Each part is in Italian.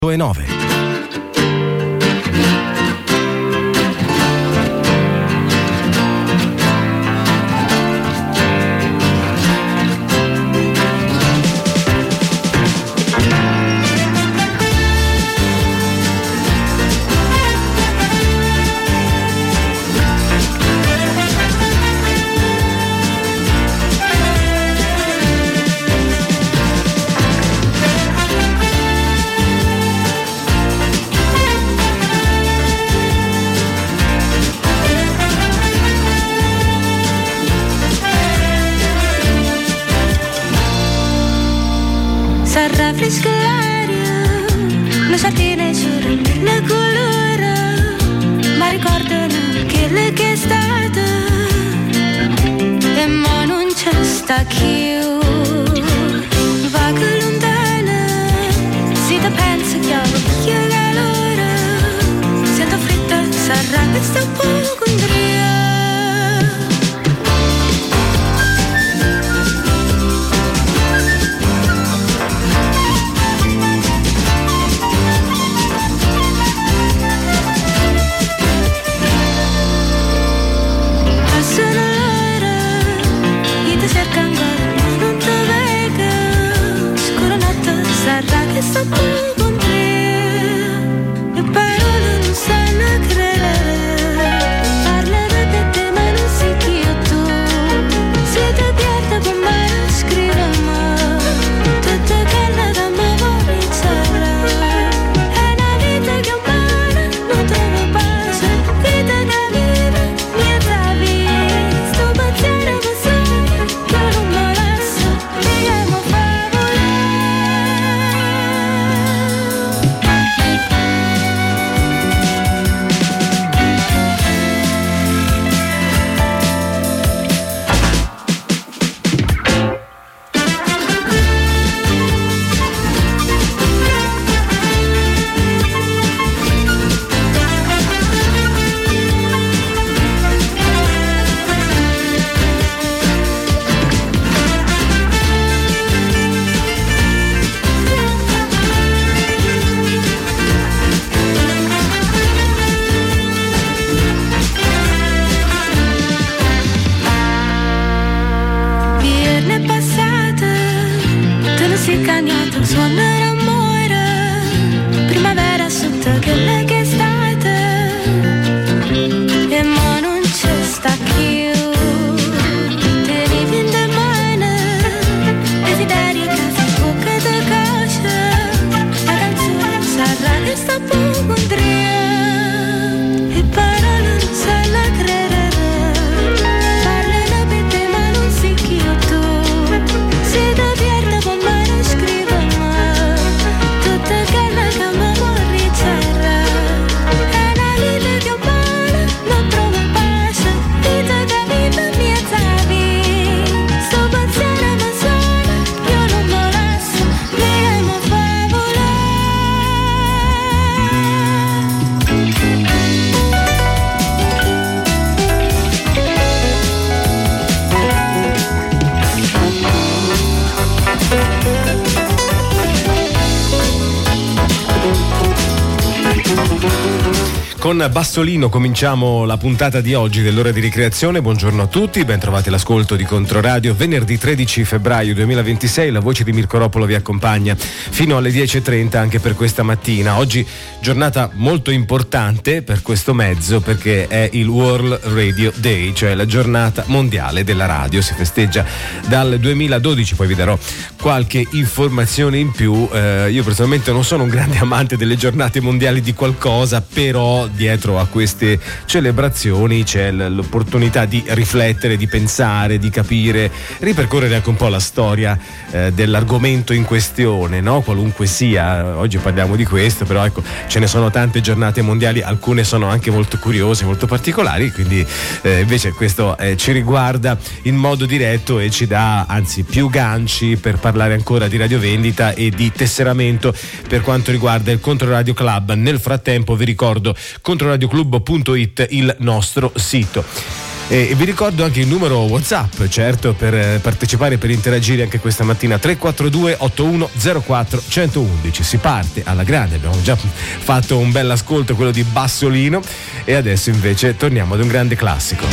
9. S'arraffresca l'aria, le sardine giurano la colore, ma ricordano quelle che è stata, e mo non c'è sta più. Vaga lontana, si te pensa che ho via calore, sento fritta, s'arraffresca un po' con dria. Che sta poco con te, le parole non sanno credere, parlare per te ma non si chi io tu, se ti pierde per me scrivere, tutto che la dama vuole iniziare, è una vita che un mare non trova pace, vita che vive, niente vita, sto pensiero che sai, che non me la so, digamo suonare amore, primavera sotto quelle che è stata, e mo non c'è sta più. Tenevi in le mani, desiderio che si bocca da coscia, la canzone sarà che sta poco con dria, e parole non sanno credere, parlano per te ma non si chi io tu, se ti pierde con me non scrive. Con Bassolino cominciamo la puntata di oggi dell'ora di ricreazione. Buongiorno a tutti, ben trovati all'ascolto di Controradio. Venerdì 13 febbraio 2026, la voce di Mirko Ropolo vi accompagna fino alle 10.30 anche per questa mattina. Oggi giornata molto importante per questo mezzo perché è il World Radio Day, cioè la giornata mondiale della radio. Si festeggia dal 2012, poi vi darò qualche informazione in più. Io personalmente non sono un grande amante delle giornate mondiali di qualcosa, però dietro a queste celebrazioni c'è l'opportunità di riflettere, di pensare, di capire, ripercorrere anche un po' la storia dell'argomento in questione, no? Qualunque sia. Oggi parliamo di questo, però ecco, ce ne sono tante giornate mondiali, alcune sono anche molto curiose, molto particolari, quindi invece questo ci riguarda in modo diretto e ci dà anzi più ganci per parlare ancora di radiovendita e di tesseramento per quanto riguarda il Controradio Club. Nel frattempo vi ricordo controradioclub.it, il nostro sito. E vi ricordo anche il numero WhatsApp, certo, per partecipare, per interagire anche questa mattina, 342 8104 111. Si parte alla grande, abbiamo già fatto un bel ascolto, quello di Bassolino, e adesso invece torniamo ad un grande classico.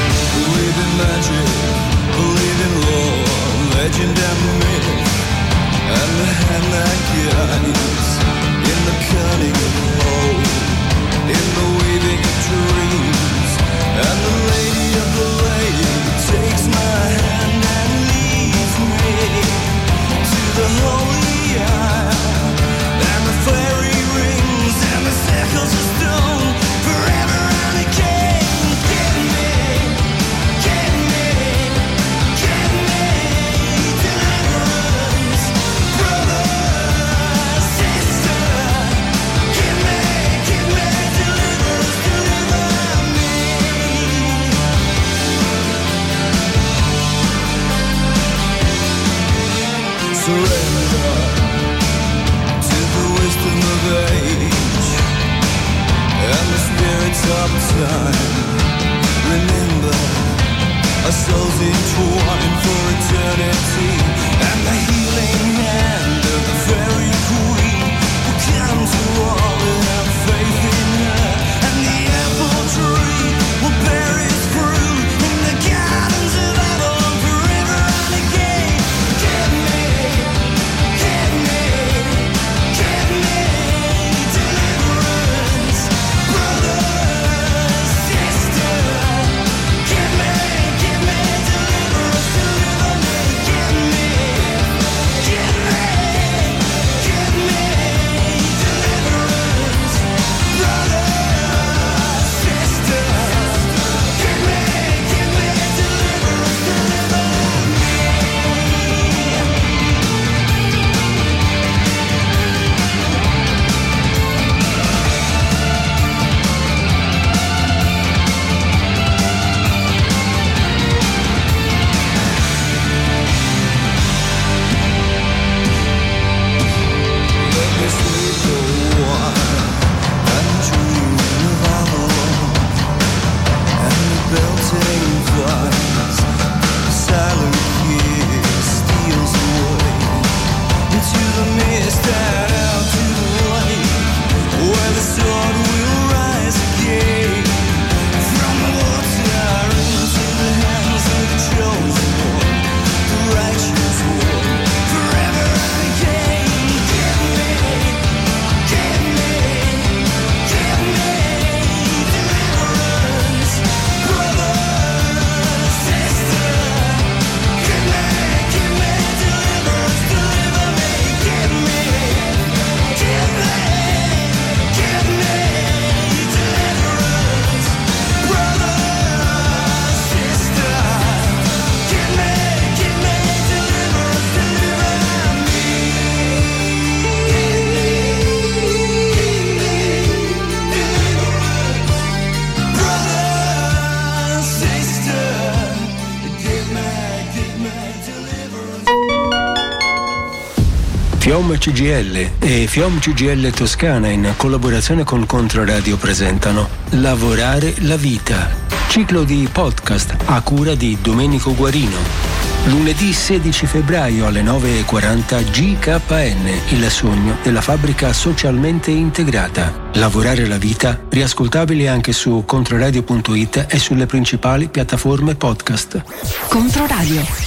FIOM CGIL e FIOM CGIL Toscana, in collaborazione con Controradio, presentano Lavorare la vita, ciclo di podcast a cura di Domenico Guarino. Lunedì 16 febbraio alle 9:40 GKN, il sogno della fabbrica socialmente integrata. Lavorare la vita, riascoltabile anche su controradio.it e sulle principali piattaforme podcast. Controradio.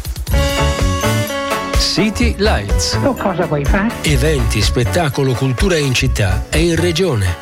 City Lights. Tu cosa vuoi fare? Eventi, spettacolo, cultura in città e in regione.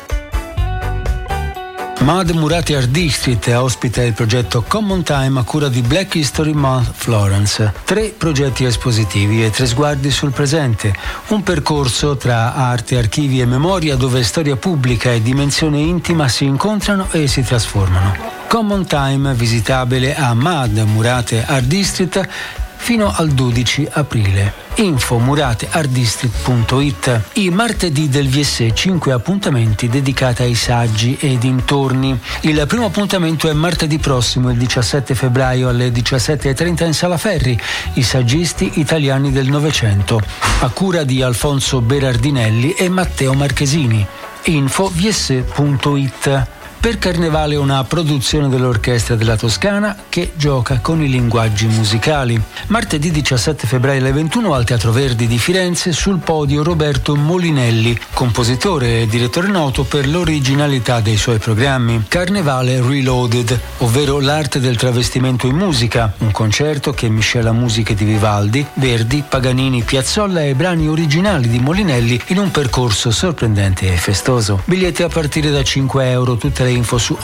Mad Murate Art District ospita il progetto Common Time a cura di Black History Month Florence. 3 progetti espositivi e 3 sguardi sul presente. Un percorso tra arte, archivi e memoria dove storia pubblica e dimensione intima si incontrano e si trasformano. Common Time visitabile a Mad Murate Art District fino al 12 aprile. Info murateartdistrict.it. I martedì del VS 5 appuntamenti dedicati ai saggi e dintorni. Il primo appuntamento è martedì prossimo, il 17 febbraio alle 17:30 in Sala Ferri, i saggisti italiani del Novecento, a cura di Alfonso Berardinelli e Matteo Marchesini. Info vs.it. Per Carnevale una produzione dell'Orchestra della Toscana che gioca con i linguaggi musicali. Martedì 17 febbraio alle 21 al Teatro Verdi di Firenze, sul podio Roberto Molinelli, compositore e direttore noto per l'originalità dei suoi programmi. Carnevale Reloaded, ovvero l'arte del travestimento in musica, un concerto che miscela musiche di Vivaldi, Verdi, Paganini, Piazzolla e brani originali di Molinelli in un percorso sorprendente e festoso. Biglietti a partire da €5, tutte le info su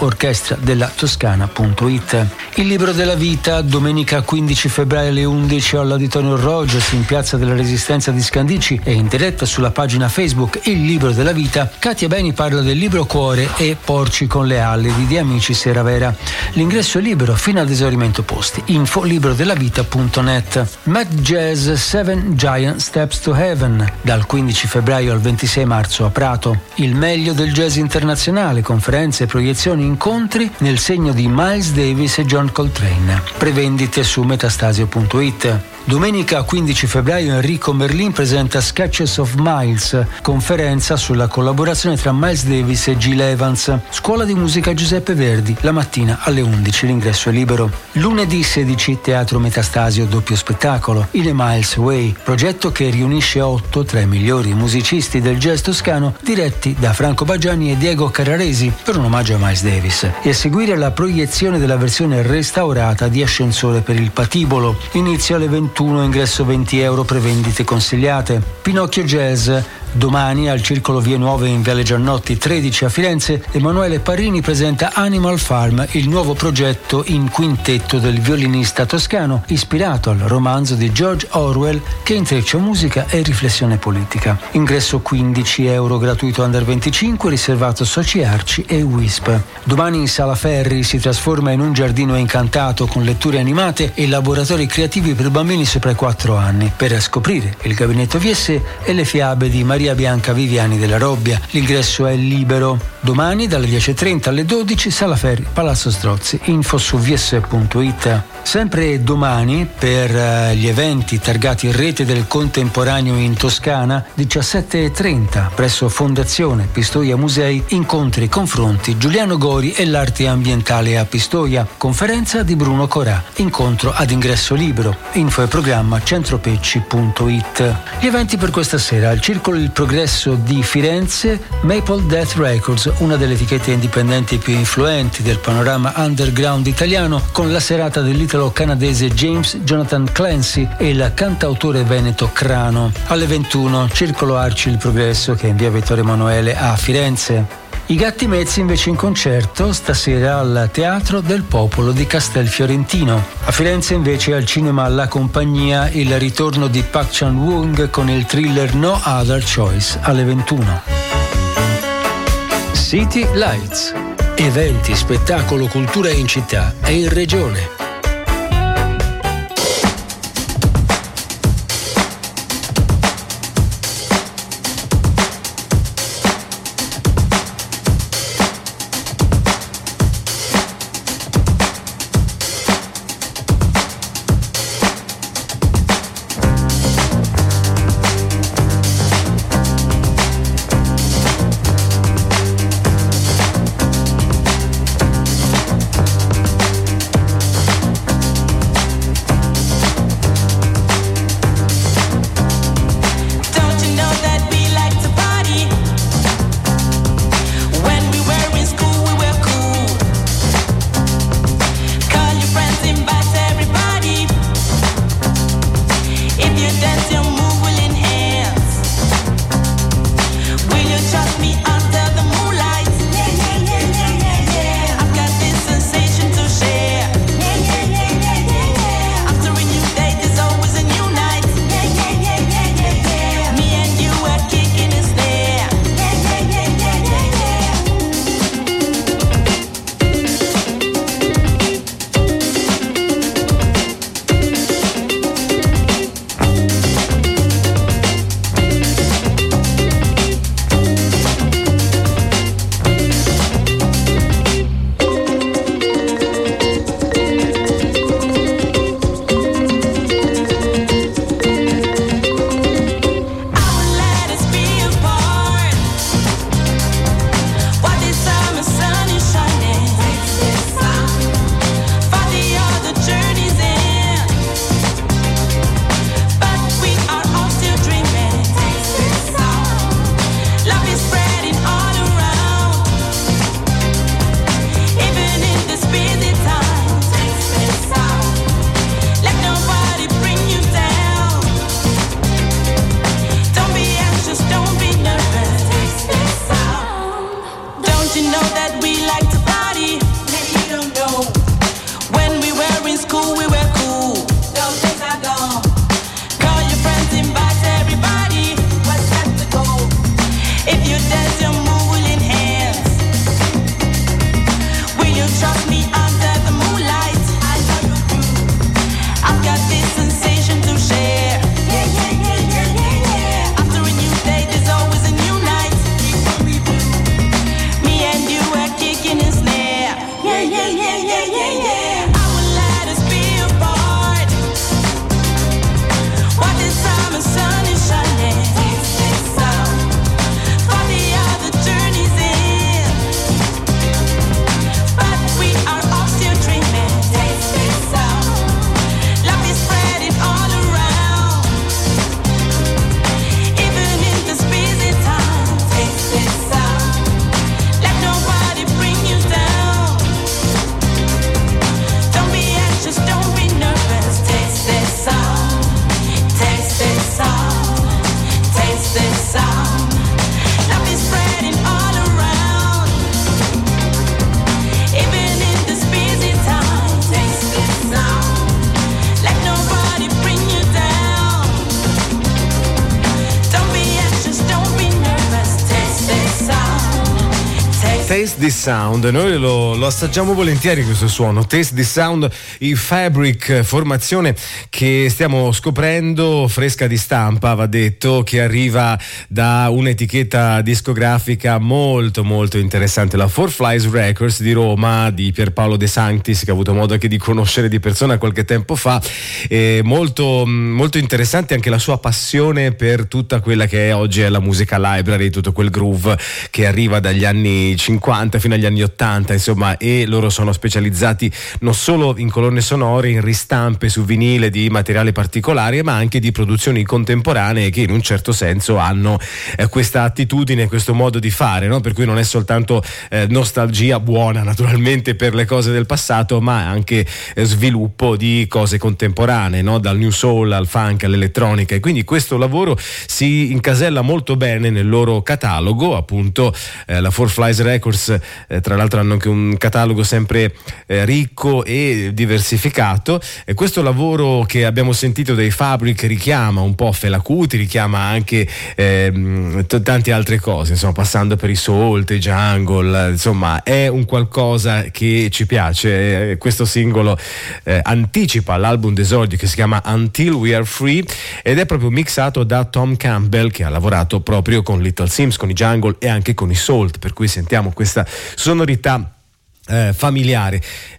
orchestradella.toscana.it. Il libro della vita, domenica 15 febbraio alle 11 all'Auditorium Rogers in Piazza della Resistenza di Scandicci e in diretta sulla pagina Facebook Il libro della vita. Katia Beni parla del libro Cuore e Porci con le ali di De Amici Sera Vera. L'ingresso è libero fino ad esaurimento posti. Info librodellavita.net. Mad Jazz 7 Giant Steps to Heaven dal 15 febbraio al 26 marzo a Prato. Il meglio del jazz internazionale, conferenze, proiezioni, incontri nel segno di Miles Davis e John Coltrane. Prevendite su metastasio.it. Domenica 15 febbraio Enrico Merlin presenta Sketches of Miles, conferenza sulla collaborazione tra Miles Davis e Gil Evans. Scuola di musica Giuseppe Verdi, la mattina alle 11, l'ingresso è libero. Lunedì 16 Teatro Metastasio, doppio spettacolo, In a Miles Way, progetto che riunisce 8 tra i migliori musicisti del jazz toscano diretti da Franco Baggiani e Diego Carraresi per un omaggio a Miles Davis, e a seguire la proiezione della versione restaurata di Ascensore per il Patibolo. Inizio alle 21, ingresso €20, prevendite consigliate. Pinocchio Jazz. Domani al Circolo Vie Nuove in Viale Giannotti 13 a Firenze, Emanuele Parini presenta Animal Farm, il nuovo progetto in quintetto del violinista toscano ispirato al romanzo di George Orwell che intreccia musica e riflessione politica. Ingresso €15, gratuito under 25, riservato soci Arci e Wisp. Domani in Sala Ferri si trasforma in un giardino incantato con letture animate e laboratori creativi per bambini sopra i 4 anni per scoprire il gabinetto VS e le fiabe di Maria Bianca Viviani della Robbia. L'ingresso è libero. Domani dalle 10:30 alle 12 Sala Ferri, Palazzo Strozzi. Info su vs.it. Sempre domani, per gli eventi targati Rete del Contemporaneo in Toscana, 17:30 presso Fondazione Pistoia Musei, incontri, confronti, Giuliano Gori e l'arte ambientale a Pistoia, conferenza di Bruno Corà, incontro ad ingresso libero. Info e programma centropecci.it. Gli eventi per questa sera: al Circolo Il Progresso di Firenze, Maple Death Records, una delle etichette indipendenti più influenti del panorama underground italiano, con la serata dell'italo-canadese James Jonathan Clancy e il cantautore veneto Crano. Alle 21 Circolo Arci Il Progresso, che è in via Vittorio Emanuele a Firenze. I Gatti Mezzi invece in concerto stasera al Teatro del Popolo di Castelfiorentino. A Firenze invece al cinema La Compagnia il ritorno di Park Chan-wook con il thriller No Other Choice alle 21. City Lights. Eventi, spettacolo, cultura in città e in regione. Taste This Sound, noi lo assaggiamo volentieri questo suono. Taste This Sound, i Fabric, formazione che stiamo scoprendo, fresca di stampa va detto, che arriva da un'etichetta discografica molto molto interessante, la Four Flies Records di Roma, di Pierpaolo De Sanctis, che ho avuto modo anche di conoscere di persona qualche tempo fa. Molto molto interessante anche la sua passione per tutta quella che è oggi è la musica library, tutto quel groove che arriva dagli anni 50 fino agli anni 80, insomma, e loro sono specializzati non solo in colonne sonore, in ristampe su vinile di materiale particolare, ma anche di produzioni contemporanee che in un certo senso hanno questa attitudine, questo modo di fare, no? Per cui non è soltanto nostalgia buona naturalmente per le cose del passato, ma anche sviluppo di cose contemporanee, no? Dal new soul al funk all'elettronica, e quindi questo lavoro si incasella molto bene nel loro catalogo, appunto. La Four Flies Records tra l'altro hanno anche un catalogo sempre ricco e diversificato, e questo lavoro che abbiamo sentito dei Fabric richiama un po' Fela Kuti, richiama anche tante altre cose, insomma, passando per i Salt, i Jungle, insomma è un qualcosa che ci piace. Questo singolo anticipa l'album d'esordio che si chiama Until We Are Free ed è proprio mixato da Tom Campbell, che ha lavorato proprio con Little Sims, con i Jungle e anche con i Salt, per cui sentiamo questa sonorità familiare.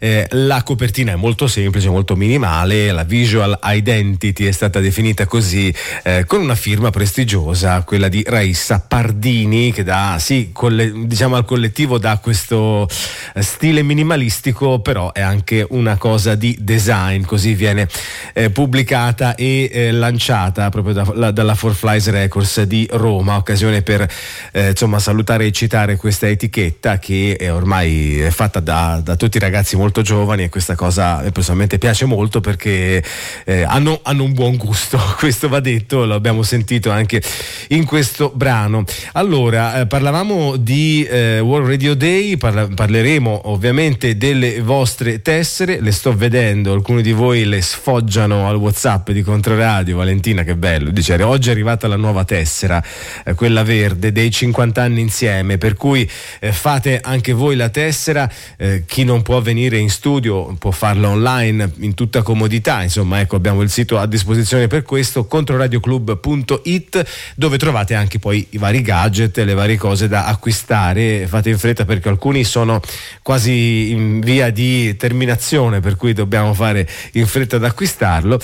La copertina è molto semplice, molto minimale, la visual identity è stata definita così, con una firma prestigiosa, quella di Raissa Pardini, che dà diciamo al collettivo dà questo stile minimalistico, però è anche una cosa di design, così viene pubblicata e lanciata proprio dalla Four Flies Records di Roma, occasione per insomma salutare e citare questa etichetta che ormai è fatta da tutti i ragazzi molto giovani, e questa cosa personalmente piace molto perché hanno un buon gusto, questo va detto, lo abbiamo sentito anche in questo brano. Allora, parlavamo di World Radio Day, parleremo ovviamente delle vostre tessere, le sto vedendo, alcuni di voi le sfoggiano al WhatsApp di Controradio. Valentina, che bello, dice oggi è arrivata la nuova tessera, quella verde dei 50 anni insieme, per cui fate anche voi la tessera. Chi non può venire in studio può farlo online in tutta comodità, insomma, ecco, abbiamo il sito a disposizione per questo, controradioclub.it, dove trovate anche poi i vari gadget, le varie cose da acquistare. Fate in fretta perché alcuni sono quasi in via di terminazione, per cui dobbiamo fare in fretta ad acquistarlo,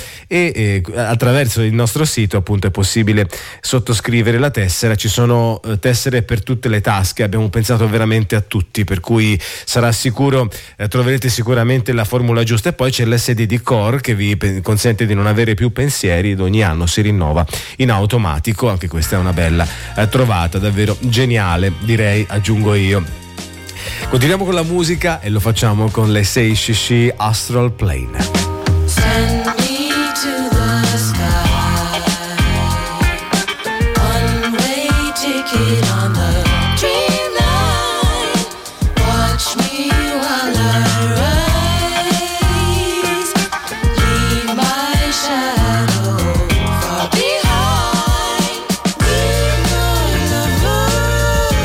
e attraverso il nostro sito appunto è possibile sottoscrivere la tessera. Ci sono tessere per tutte le tasche, abbiamo pensato veramente a tutti, per cui sarà sicuro, troverete sicuramente la formula giusta. E poi c'è l'SD Core che vi consente di non avere più pensieri ed ogni anno si rinnova in automatico. Anche questa è una bella trovata, davvero geniale, direi, aggiungo io. Continuiamo con la musica e lo facciamo con le Sei Shishi Astral Plane. Send me to the sky, one-way ticket on the dream line. Watch me while I rise, leave my shadow far behind. Be my lover.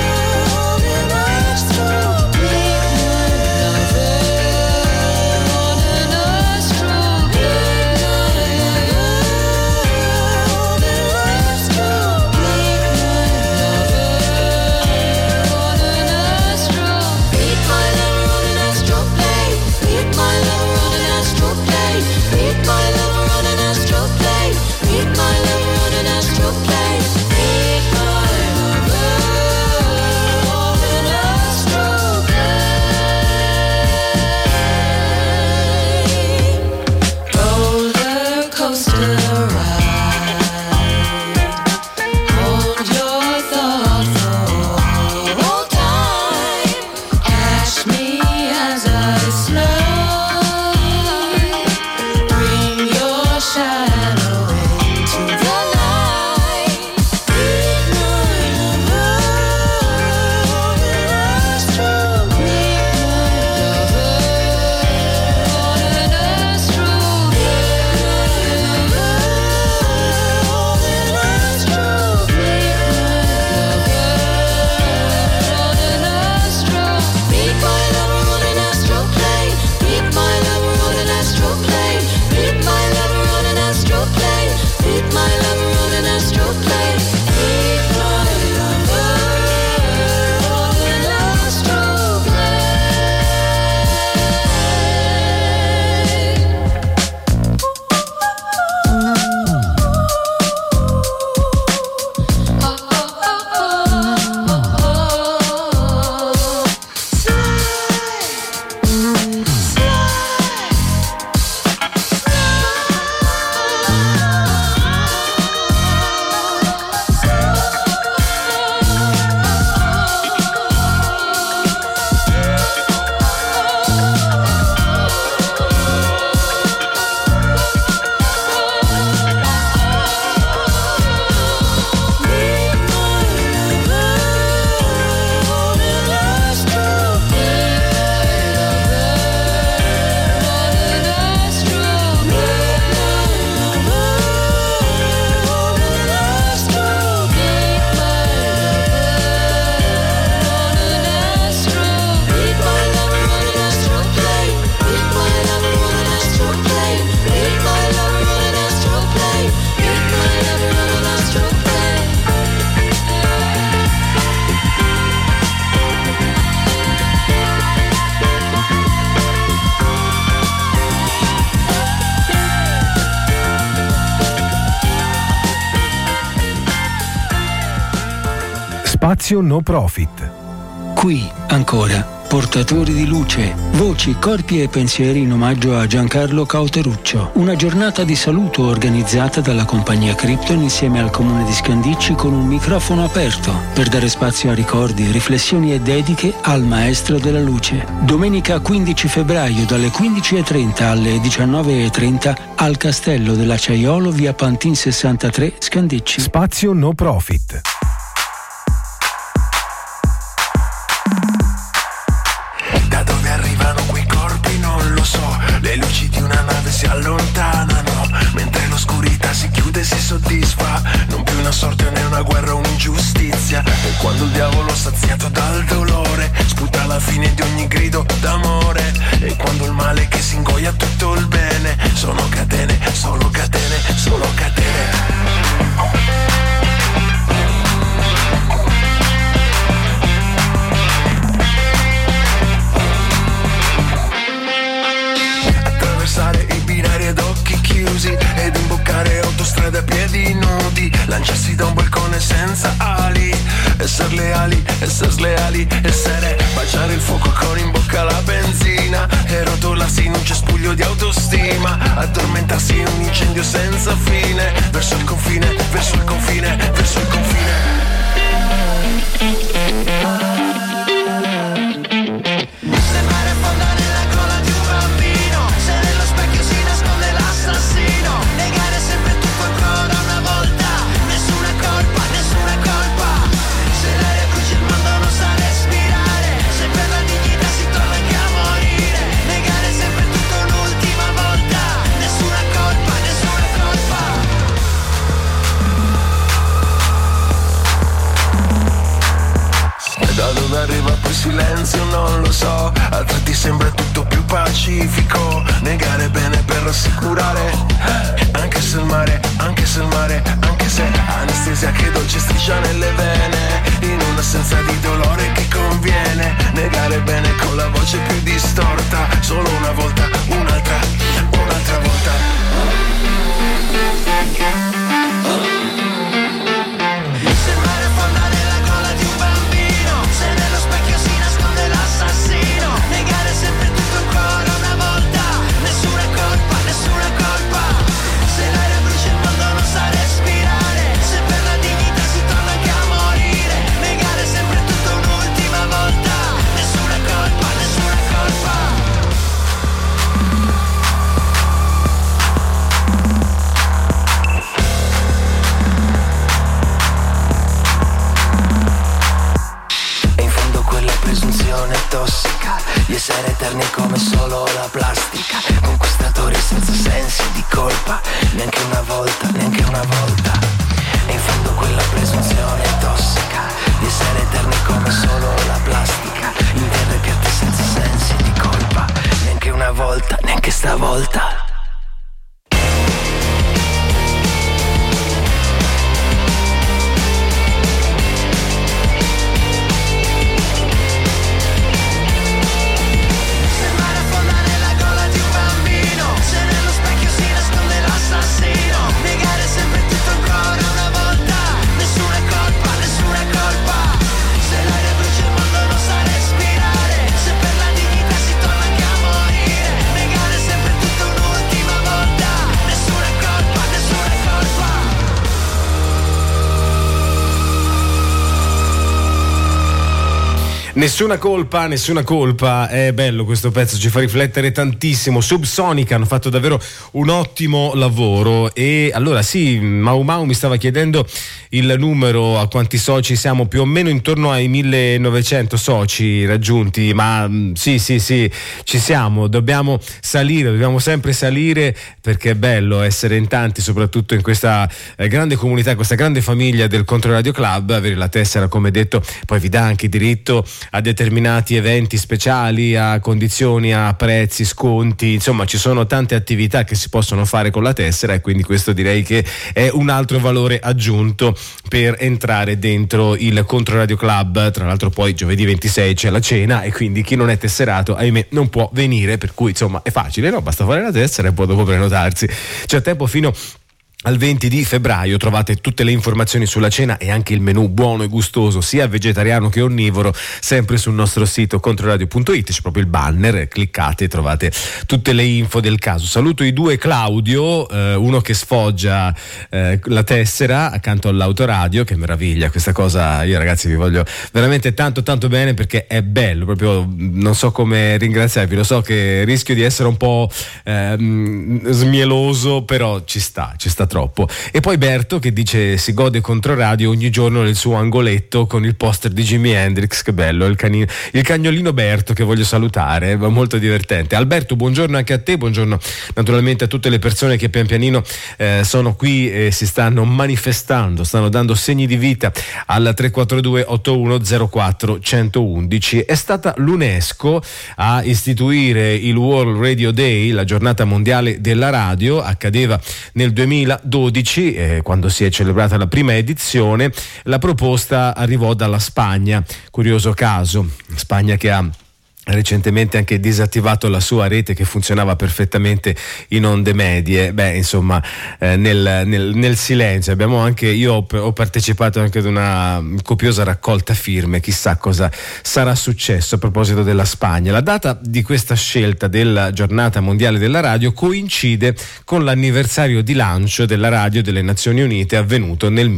Spazio no profit. Qui, ancora, portatori di luce, voci, corpi e pensieri in omaggio a Giancarlo Cauteruccio. Una giornata di saluto organizzata dalla compagnia Krypton insieme al comune di Scandicci con un microfono aperto per dare spazio a ricordi, riflessioni e dediche al maestro della luce. Domenica 15 febbraio dalle 15.30 alle 19.30 al Castello dell'Acciaiolo, via Pantin 63, Scandicci. Spazio no profit. Le luci di una nave si allontanano, mentre l'oscurità si chiude e si soddisfa. Non più una sorte né una guerra o un'ingiustizia. E quando il diavolo saziato dal dolore sputa la fine di ogni grido d'amore. E quando il male che si ingoia tutto il bene. Sono catene, solo catene, solo catene. I binari ad occhi chiusi ed imboccare autostrade a piedi nudi, lanciarsi da un balcone senza ali, essere leali, essere sleali, essere baciare il fuoco con in bocca la benzina e rotolarsi in un cespuglio di autostima, addormentarsi in un incendio senza fine, verso il confine, verso il confine, verso il confine. Negare sempre tutto ancora una volta. Nessuna colpa, nessuna colpa. Se l'aria brucia il mondo non sa respirare. Se per la dignità si torna anche a morire. Negare sempre tutto un'ultima volta. Nessuna colpa, nessuna colpa. E da dove arriva poi silenzio non lo so. A tratti sembra tutto più pacifico. Negare bene per rassicurare. Anche se il mare, anche se il mare, anche se anestesia che dolce striscia nelle vene. In un'assenza di dolore che conviene. Negare bene con la voce più distorta. Solo una volta, un'altra, un'altra volta. Se il mare affonda nella gola di un bambino. Se nello specchio si nasconde l'assassino. Negare sempre tutto ancora una volta. Nessuna colpa, nessuna colpa. Se l'aria brucia il mondo non sa respirare. Se per la dignità si torna anche a morire. Negare sempre tutto un'ultima volta. Nessuna colpa, nessuna colpa. E in fondo quella presunzione tossica di essere eterni come solo la plastica. Conquistatori senza sensi di colpa. Neanche una volta, neanche una volta. E in fondo quella presunzione tossica di essere eterni come solo la plastica. In terre piatte senza sensi di colpa. Neanche una volta, neanche stavolta. Negare sempre tutto ancora una volta. Nessuna colpa, nessuna colpa. Se l'aria brucia il mondo non sa respirare. Se per la dignità si torna anche a morire. Negare sempre tutto un'ultima volta. Nessuna colpa, nessuna colpa. Nessuna colpa, è bello questo pezzo, ci fa riflettere tantissimo. Subsonica hanno fatto davvero un ottimo lavoro. E allora sì, Mau Mau mi stava chiedendo il numero, a quanti soci siamo, più o meno intorno ai 1900 soci raggiunti, ma sì, ci siamo, dobbiamo salire, dobbiamo sempre salire, perché è bello essere in tanti, soprattutto in questa grande comunità, questa grande famiglia del Controradio Club. Avere la tessera, come detto, poi vi dà anche diritto a determinati eventi speciali, a condizioni, a prezzi, sconti, insomma ci sono tante attività che si possono fare con la tessera, e quindi questo direi che è un altro valore aggiunto per entrare dentro il Controradio Club. Tra l'altro poi giovedì 26 c'è la cena, e quindi chi non è tesserato, ahimè, non può venire, per cui insomma è facile, no? Basta fare la tessera e poi dopo prenotarsi. C'è tempo fino al 20 di febbraio trovate tutte le informazioni sulla cena e anche il menù buono e gustoso, sia vegetariano che onnivoro, sempre sul nostro sito controradio.it, c'è proprio il banner, cliccate e trovate tutte le info del caso. Saluto i due Claudio, uno che sfoggia la tessera accanto all'autoradio, che meraviglia questa cosa, io ragazzi vi voglio veramente tanto tanto bene perché è bello, proprio non so come ringraziarvi, lo so che rischio di essere un po' smieloso, però ci sta troppo. E poi Berto che dice si gode Controradio ogni giorno nel suo angoletto con il poster di Jimi Hendrix, che bello, il cagnolino Berto che voglio salutare, molto divertente. Alberto, buongiorno anche a te, buongiorno naturalmente a tutte le persone che pian pianino sono qui e si stanno manifestando, stanno dando segni di vita al 342 8104 111. È stata l'UNESCO a istituire il World Radio Day, la giornata mondiale della radio, accadeva nel 2012, quando si è celebrata la prima edizione. La proposta arrivò dalla Spagna, curioso caso, Spagna che ha recentemente anche disattivato la sua rete che funzionava perfettamente in onde medie. Insomma, nel silenzio io ho partecipato anche ad una copiosa raccolta firme, chissà cosa sarà successo a proposito della Spagna. La data di questa scelta della giornata mondiale della radio coincide con l'anniversario di lancio della radio delle Nazioni Unite avvenuto nel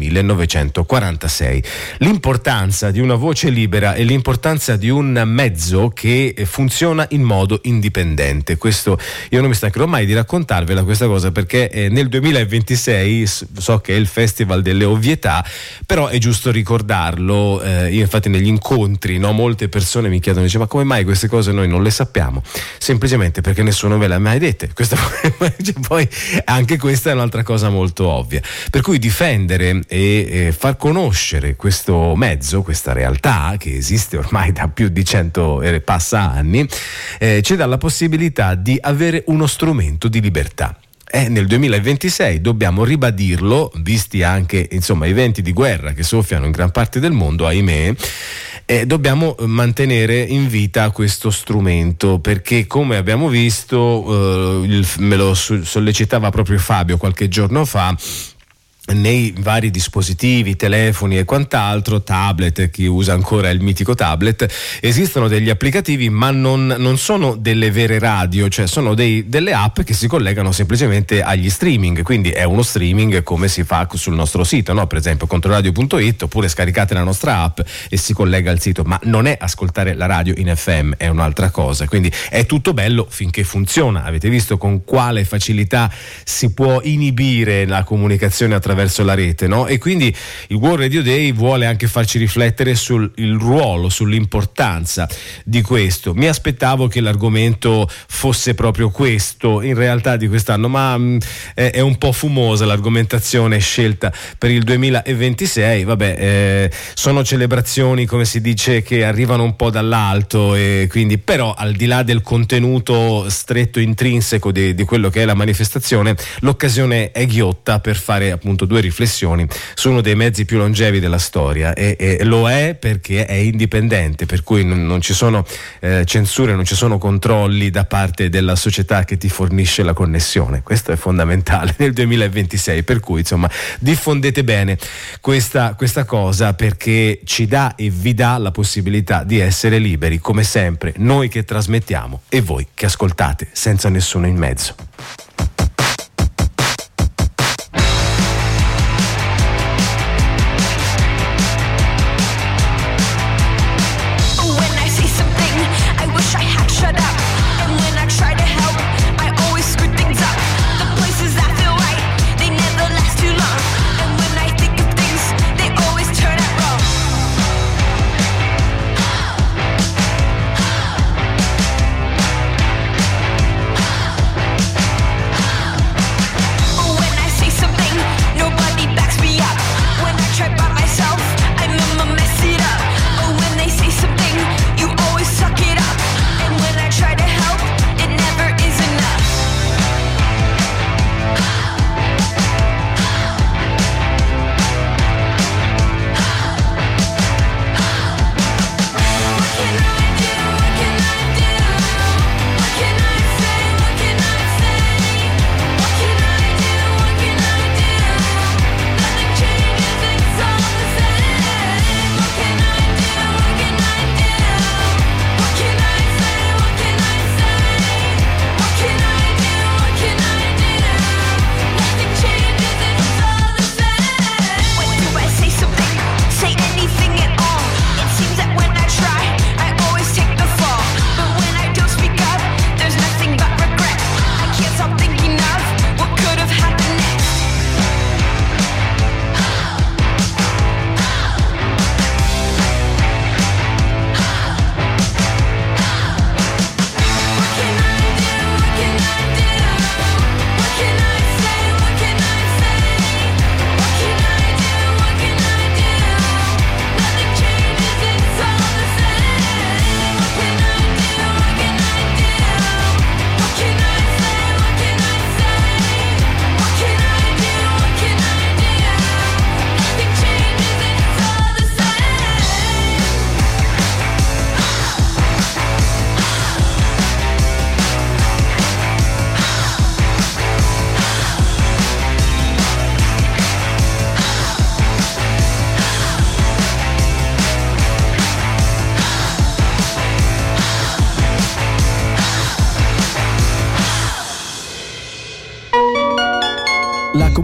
1946. L'importanza di una voce libera e l'importanza di un mezzo che funziona in modo indipendente. Questo io non mi stancherò mai di raccontarvela questa cosa, perché nel 2026 so che è il Festival delle Ovvietà, però è giusto ricordarlo. Io infatti negli incontri molte persone mi chiedono, ma come mai queste cose noi non le sappiamo? Semplicemente perché nessuno ve l'ha mai dette. Poi anche questa è un'altra cosa molto ovvia, per cui difendere e far conoscere questo mezzo, questa realtà che esiste ormai da più di 100 e passa anni, ci dà la possibilità di avere uno strumento di libertà. Nel 2026 dobbiamo ribadirlo, visti anche i venti di guerra che soffiano in gran parte del mondo, ahimè. Dobbiamo mantenere in vita questo strumento, perché come abbiamo visto, me lo sollecitava proprio Fabio qualche giorno fa, nei vari dispositivi, telefoni e quant'altro, tablet, chi usa ancora il mitico tablet, esistono degli applicativi ma non sono delle vere radio, cioè sono delle app che si collegano semplicemente agli streaming, quindi è uno streaming come si fa sul nostro sito, per esempio controradio.it, oppure scaricate la nostra app e si collega al sito, ma non è ascoltare la radio in FM, è un'altra cosa, quindi è tutto bello finché funziona. Avete visto con quale facilità si può inibire la comunicazione attraverso la rete, e quindi il World Radio Day vuole anche farci riflettere sul ruolo, sull'importanza di questo. Mi aspettavo che l'argomento fosse proprio questo in realtà di quest'anno, ma è un po' fumosa l'argomentazione scelta per il 2026. Sono celebrazioni, come si dice, che arrivano un po' dall'alto, e quindi però al di là del contenuto stretto intrinseco di quello che è la manifestazione, l'occasione è ghiotta per fare appunto due riflessioni su uno dei mezzi più longevi della storia, e lo è perché è indipendente, per cui non ci sono censure, non ci sono controlli da parte della società che ti fornisce la connessione. Questo è fondamentale nel 2026, per cui diffondete bene questa cosa, perché ci dà e vi dà la possibilità di essere liberi come sempre, noi che trasmettiamo e voi che ascoltate senza nessuno in mezzo.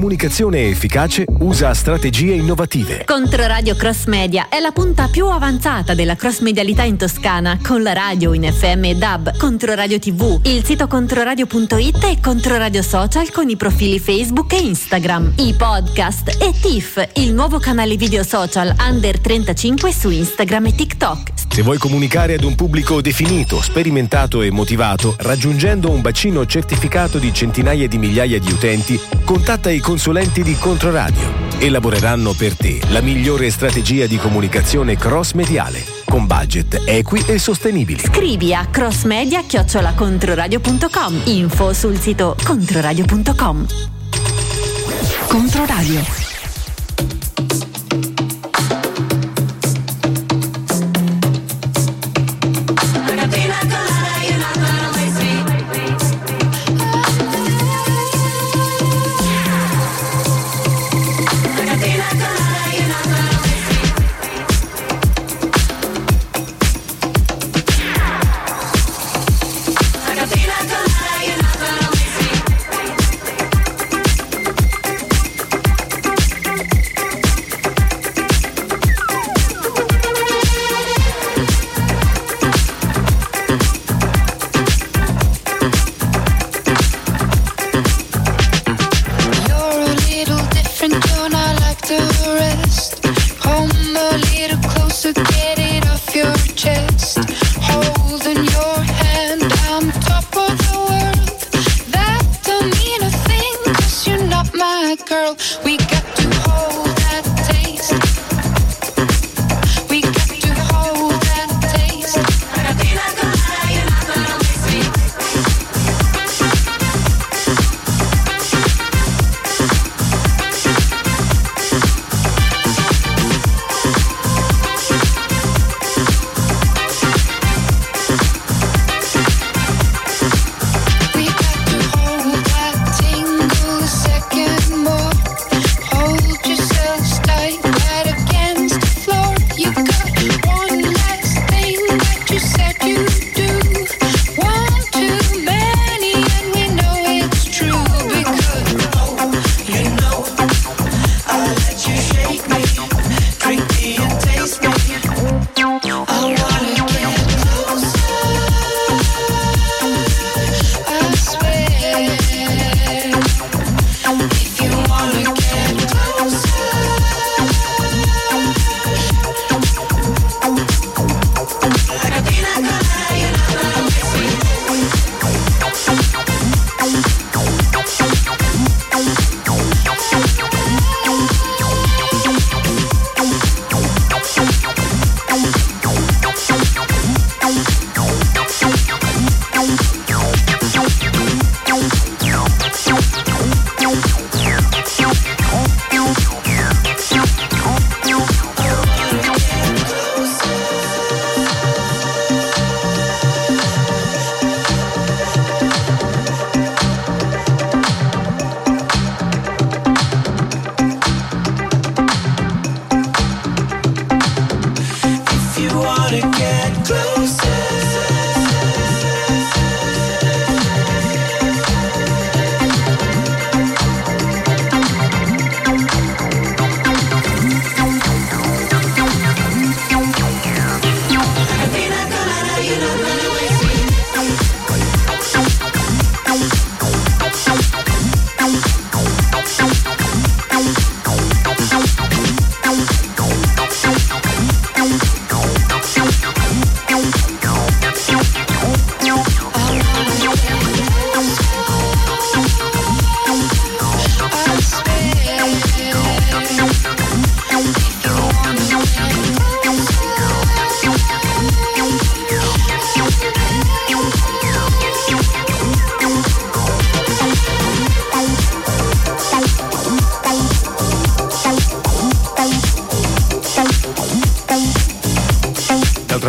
comunicazione efficace usa strategie innovative. Controradio Cross Media è la punta più avanzata della cross medialità in Toscana, con la radio in FM e DAB, Controradio TV, il sito controradio.it e Controradio Social con i profili Facebook e Instagram, i podcast e TIFF, il nuovo canale video social Under 35 su Instagram e TikTok. Se vuoi comunicare ad un pubblico definito, sperimentato e motivato, raggiungendo un bacino certificato di centinaia di migliaia di utenti, contatta i consulenti di Controradio. Elaboreranno per te la migliore strategia di comunicazione cross-mediale, con budget equi e sostenibili. Scrivi a crossmedia@controradio.com. Info sul sito controradio.com. Controradio.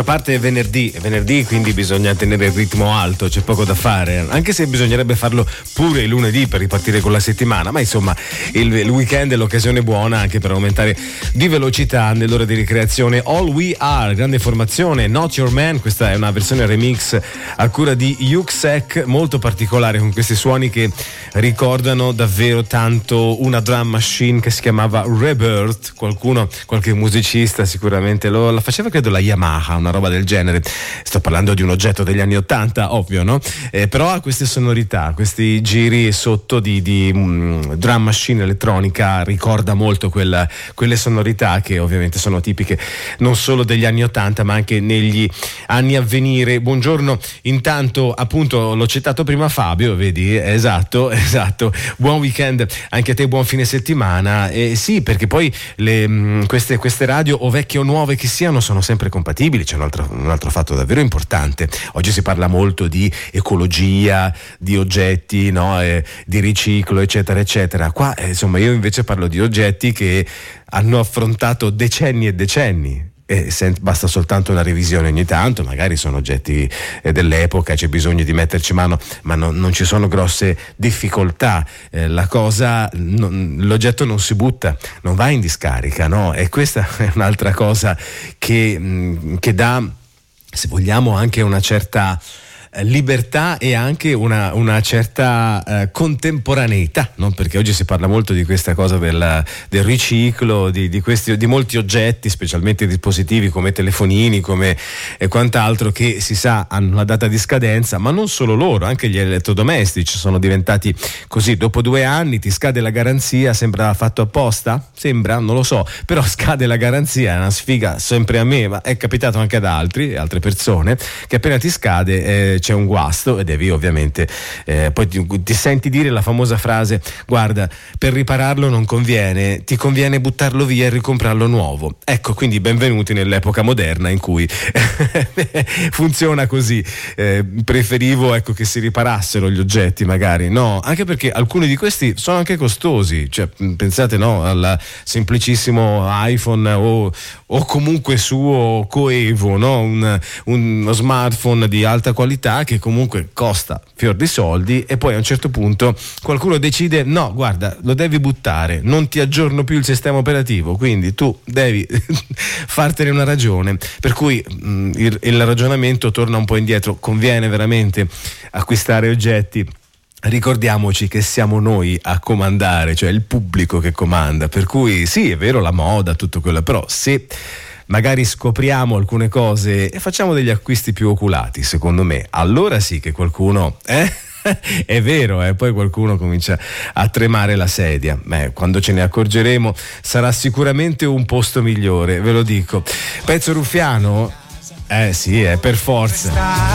parte è venerdì, quindi bisogna tenere il ritmo alto, c'è poco da fare, anche se bisognerebbe farlo pure il lunedì per ripartire con la settimana, ma insomma il weekend è l'occasione buona anche per aumentare di velocità nell'ora di ricreazione. All We Are, grande formazione, Not Your Man, questa è una versione remix a cura di Yuxek, molto particolare, con questi suoni che ricordano davvero tanto una drum machine che si chiamava Rebirth, qualche musicista sicuramente la faceva, credo la Yamaha, una roba del genere. Sto parlando di un oggetto degli anni 80, ovvio, no? Però ha queste sonorità, questi giri sotto di drum machine elettronica, ricorda molto quelle sonorità che ovviamente sono tipiche non solo degli anni 80 ma anche negli anni a venire. Buongiorno, intanto appunto l'ho citato prima Fabio, vedi? Esatto, buon weekend anche a te, buon fine settimana. Sì, perché poi queste radio, o vecchie o nuove che siano, sono sempre compatibili. C'è un altro fatto davvero importante. Oggi si parla molto di ecologia, di oggetti, no? Di riciclo, eccetera eccetera. Qua insomma io invece parlo di oggetti che hanno affrontato decenni e decenni. Basta soltanto una revisione ogni tanto, magari sono oggetti dell'epoca, c'è bisogno di metterci mano, ma non ci sono grosse difficoltà. L'oggetto non si butta, non va in discarica, no? E questa è un'altra cosa che dà, se vogliamo, anche una certa libertà e anche una certa contemporaneità, no? Perché oggi si parla molto di questa cosa del riciclo di molti oggetti, specialmente dispositivi come telefonini, come quant'altro, che si sa hanno la data di scadenza, ma non solo loro, anche gli elettrodomestici sono diventati così. Dopo 2 anni ti scade la garanzia, sembra fatto apposta? Sembra, non lo so, però scade la garanzia, è una sfiga sempre a me, ma è capitato anche ad altre persone, che appena ti scade c'è un guasto e devi ovviamente poi ti senti dire la famosa frase: guarda, per ripararlo non conviene, ti conviene buttarlo via e ricomprarlo nuovo. Ecco, quindi benvenuti nell'epoca moderna in cui funziona così. Preferivo che si riparassero gli oggetti, magari, no? Anche perché alcuni di questi sono anche costosi, cioè pensate, no, al semplicissimo iPhone o comunque suo coevo, no? Uno smartphone di alta qualità che comunque costa fior di soldi, e poi a un certo punto qualcuno decide: no, guarda, lo devi buttare, non ti aggiorno più il sistema operativo, quindi tu devi fartene una ragione. Per cui il ragionamento torna un po' indietro. Conviene veramente acquistare oggetti? Ricordiamoci che siamo noi a comandare, cioè il pubblico che comanda, per cui sì, è vero, la moda, tutto quello, però se magari scopriamo alcune cose e facciamo degli acquisti più oculati, secondo me, allora sì che qualcuno è vero, poi qualcuno comincia a tremare la sedia. Quando ce ne accorgeremo sarà sicuramente un posto migliore, ve lo dico. Pezzo ruffiano? Sì, per forza.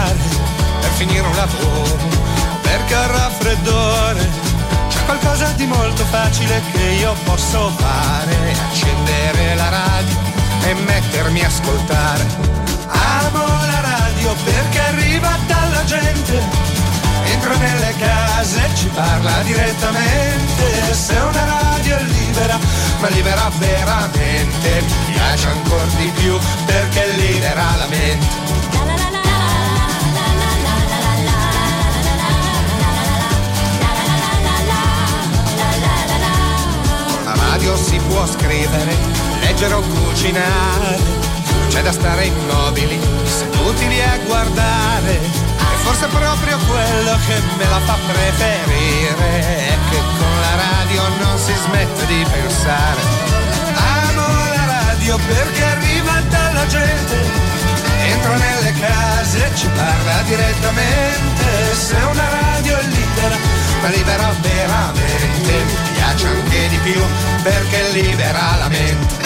Per finire un lavoro, perché al raffreddore c'è qualcosa di molto facile che io posso fare: accendere la radio e mettermi a ascoltare. Amo la radio perché arriva dalla gente, entra nelle case e ci parla direttamente. Se una radio è libera, ma libera veramente, mi piace ancora di più perché libera la mente. Con la radio si può scrivere, leggere o cucinare, c'è da stare immobili, seduti lì a guardare. E forse proprio quello che me la fa preferire è che con la radio non si smette di pensare. Amo la radio perché arriva dalla gente, entra nelle case e ci parla direttamente. Se una radio è libera, ma libera veramente, mi piace anche di più perché libera la mente.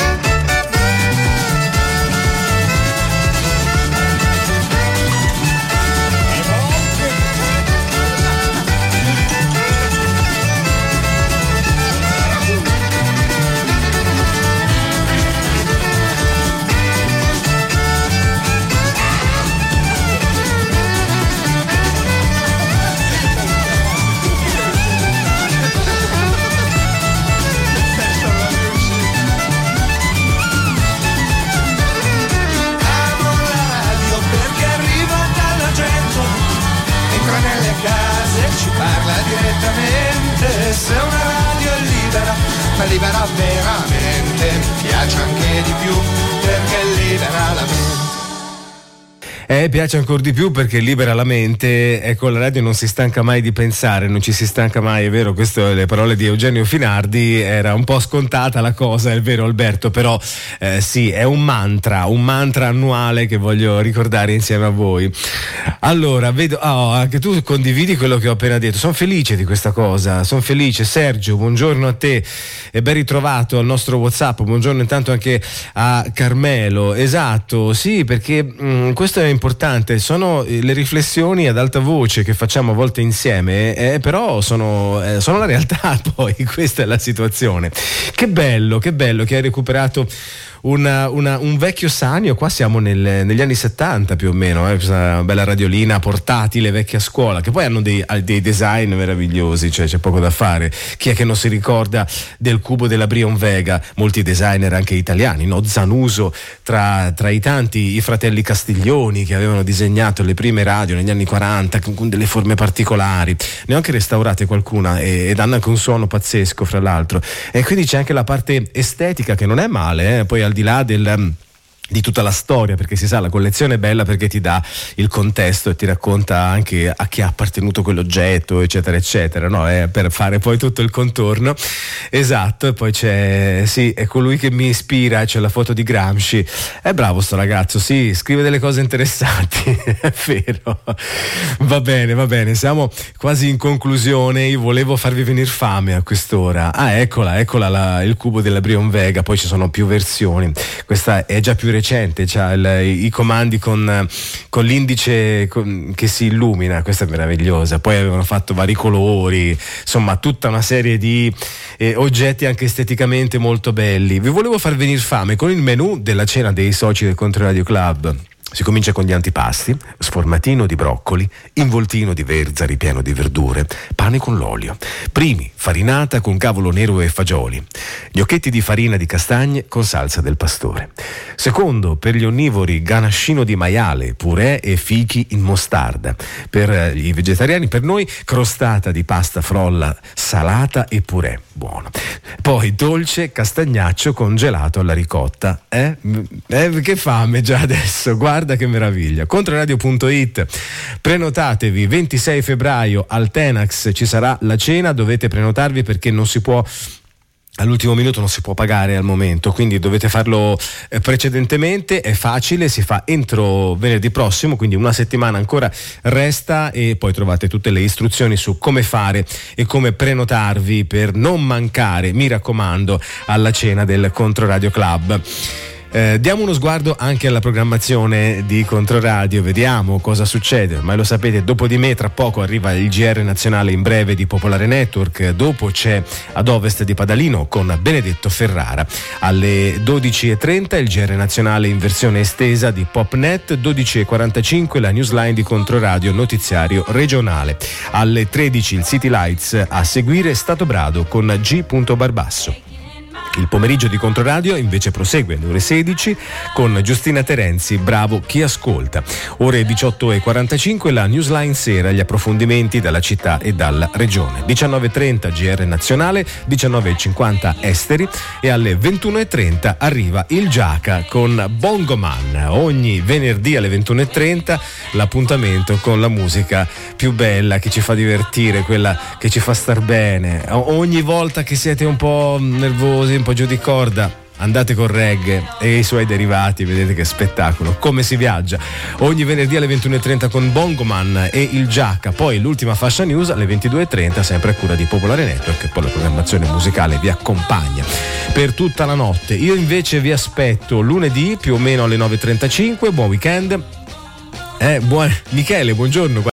libera veramente, mi piace anche di più perché libera la mente. Piace ancora di più perché libera la mente. Ecco, la radio non si stanca mai di pensare, non ci si stanca mai, è vero, queste le parole di Eugenio Finardi. Era un po' scontata la cosa, è vero Alberto, però sì, è un mantra annuale che voglio ricordare insieme a voi. Allora, vedo, anche tu condividi quello che ho appena detto, sono felice di questa cosa, sono felice. Sergio, buongiorno a te e ben ritrovato al nostro WhatsApp, buongiorno intanto anche a Carmelo. Esatto, sì, perché questo è importante, sono le riflessioni ad alta voce che facciamo a volte insieme, però sono la realtà. Poi questa è la situazione. Che bello che hai recuperato un vecchio Sanio. Qua siamo negli anni 70 più o meno, questa bella radiolina portatile vecchia scuola, che poi hanno dei design meravigliosi, cioè c'è poco da fare. Chi è che non si ricorda del cubo della Brion Vega? Molti designer anche italiani, no? Zanuso tra i tanti, i fratelli Castiglioni, che avevano disegnato le prime radio negli anni 40 con delle forme particolari, ne ho anche restaurate qualcuna ed hanno anche un suono pazzesco fra l'altro, e quindi c'è anche la parte estetica che non è male, poi al di là di tutta la storia, perché si sa, la collezione è bella perché ti dà il contesto e ti racconta anche a chi ha appartenuto quell'oggetto, eccetera eccetera, no? Per fare poi tutto il contorno. Esatto. E poi c'è è colui che mi ispira, c'è la foto di Gramsci. È bravo sto ragazzo, sì, scrive delle cose interessanti. È vero. Va bene, siamo quasi in conclusione. Io volevo farvi venire fame a quest'ora. Eccola il cubo della Brion Vega. Poi ci sono più versioni, questa è già più recente, c'ha i comandi con l'indice che si illumina, questa è meravigliosa. Poi avevano fatto vari colori, insomma tutta una serie di oggetti anche esteticamente molto belli. Vi volevo far venire fame con il menù della cena dei soci del Controradio Club. Si comincia con gli antipasti: sformatino di broccoli, involtino di verza ripieno di verdure, pane con l'olio. Primi, farinata con cavolo nero e fagioli, gnocchetti di farina di castagne con salsa del pastore. Secondo, per gli onnivori, ganascino di maiale, purè e fichi in mostarda. Per i vegetariani, per noi, crostata di pasta frolla salata e purè, buono. Poi dolce castagnaccio con gelato alla ricotta. Che fame già adesso, guarda che meraviglia. Controradio.it, prenotatevi. 26 febbraio al Tenax ci sarà la cena, dovete prenotarvi perché non si può, all'ultimo minuto non si può pagare al momento, quindi dovete farlo precedentemente. È facile, si fa entro venerdì prossimo, quindi una settimana ancora resta, e poi trovate tutte le istruzioni su come fare e come prenotarvi per non mancare, mi raccomando, alla cena del Controradio Club. Diamo uno sguardo anche alla programmazione di Controradio, vediamo cosa succede. Ma lo sapete, dopo di me tra poco arriva il GR nazionale in breve di Popolare Network, dopo c'è Ad Ovest di Padalino con Benedetto Ferrara. Alle 12.30 il GR nazionale in versione estesa di Popnet, 12.45 la newsline di Controradio notiziario regionale. Alle 13 il City Lights, a seguire Stato Brado con G. Barbasso. Il pomeriggio di Controradio invece prosegue alle ore 16 con Giustina Terenzi, bravo chi ascolta. Ore 18.45 la newsline sera, gli approfondimenti dalla città e dalla regione. 19.30 GR nazionale, 19.50 esteri, e alle 21.30 arriva il Giaca con Bongo Man. Ogni venerdì alle 21.30 l'appuntamento con la musica più bella, che ci fa divertire, quella che ci fa star bene. Ogni volta che siete un po' nervosi, un po' giù di corda, andate con reggae e i suoi derivati, vedete che spettacolo, come si viaggia. Ogni venerdì alle 21.30 con Bongo Man e il Giacca, poi l'ultima fascia news alle 22.30 sempre a cura di Popolare Network, e poi la programmazione musicale vi accompagna per tutta la notte. Io invece vi aspetto lunedì più o meno alle 9.35. Buon weekend. Michele, buongiorno.